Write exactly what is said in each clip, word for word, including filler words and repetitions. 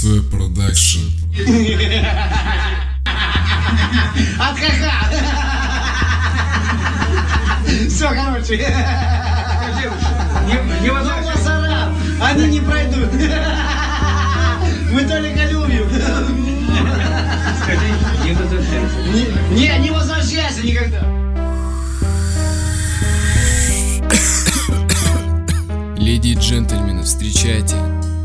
эс ви Продакшн. От-ха-ха! Все, короче. Невозможно. Они не пройдут. Мы только любим. Скажи, не возвращайся. Не, не, не возвращайся никогда. Леди и джентльмены, встречайте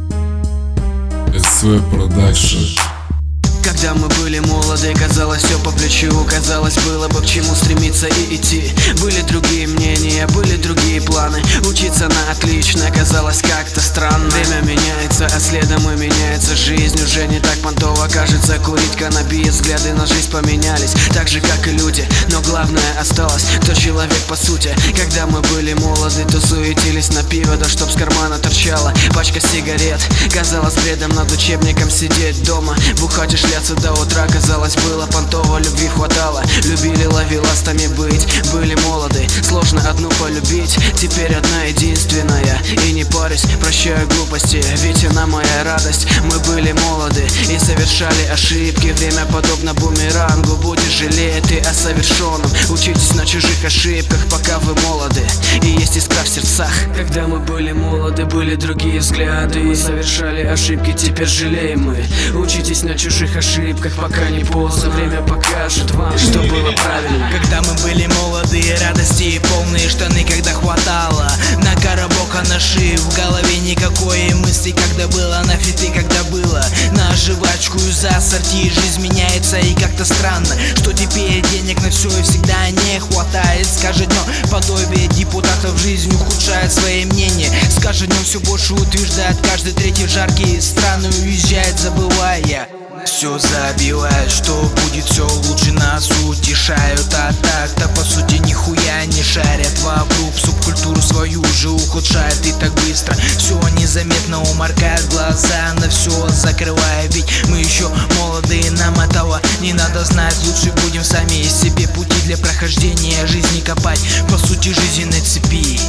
эс ви Продакшн. Когда мы были молоды, казалось все по плечу. Казалось, было бы к чему стремиться и идти. Были другие мнения, были другие планы. Учиться на отлично казалось как-то странно. Время меняется, а следом и меняется жизнь. Уже не так понтово кажется курить каннабис. Взгляды на жизнь поменялись, так же как и люди. Но главное осталось, кто человек по сути. Когда мы были молоды, то суетились на пиво, да чтоб с кармана торчала пачка сигарет. Казалось бредом над учебником сидеть дома, бухать и шляться до утра. Казалось, было понтово, любви хватало. Любили ловеластами быть, были молоды. Сложно одну полюбить, теперь одна единственная. И не парюсь, прощаю глупости, ведь она моя радость. Мы были молоды и совершали ошибки. Время подобно бумерангу, будешь жалеть ты о совершенном. Учитесь на чужих ошибках, пока вы молоды, и есть искра в сердцах. Когда мы были молоды, были другие взгляды. Мы совершали ошибки, теперь жалеем мы. Учитесь на чужих ошибках, пока не поздно. Время покажет вам, что было правильно. Когда мы были молодые, радости и полные штаны, когда хватало на коробок, а на шею, в голове никакой мысли. Когда было на фиты, когда было на жвачку из ассорти. Жизнь меняется и как-то странно, что теперь денег на все и всегда не хватает. С каждым днем подобие депутатов жизнь ухудшает свои мнения. С каждым днем все больше утверждает, каждый третий в жаркие страны уезжает, забывая. Все забивают, что будет все лучше, нас утешают. А так-то по сути нихуя не шарят вокруг. Субкультуру свою уже ухудшает, и так быстро все незаметно уморкает глаза, на все закрывая. Ведь мы еще молодые, нам этого не надо знать. Лучше будем сами из себе пути для прохождения жизни копать. По сути жизненной цепи.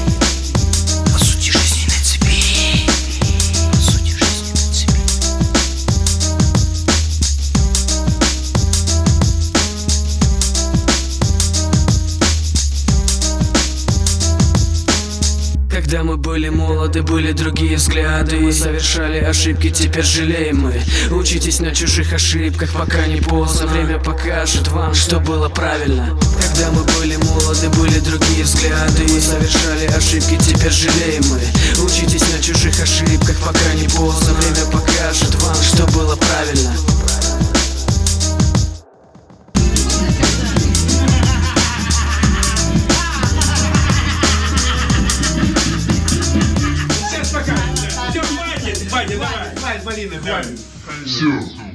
По сути жизненной цепи. По сути жизненной цепи. Когда мы были молоды, были другие взгляды. Мы совершали ошибки, теперь жалеем мы. Учитесь на чужих ошибках, пока не поздно. Время покажет вам, что было правильно. Когда мы были молоды, были другие взгляды. Мы совершали ошибки, теперь жалеем мы. Учитесь на чужих ошибках, пока не поздно. Время покажет вам, что было правильно. Все, хватит, хватит, хватит, хватит, хватит, хватит. Все.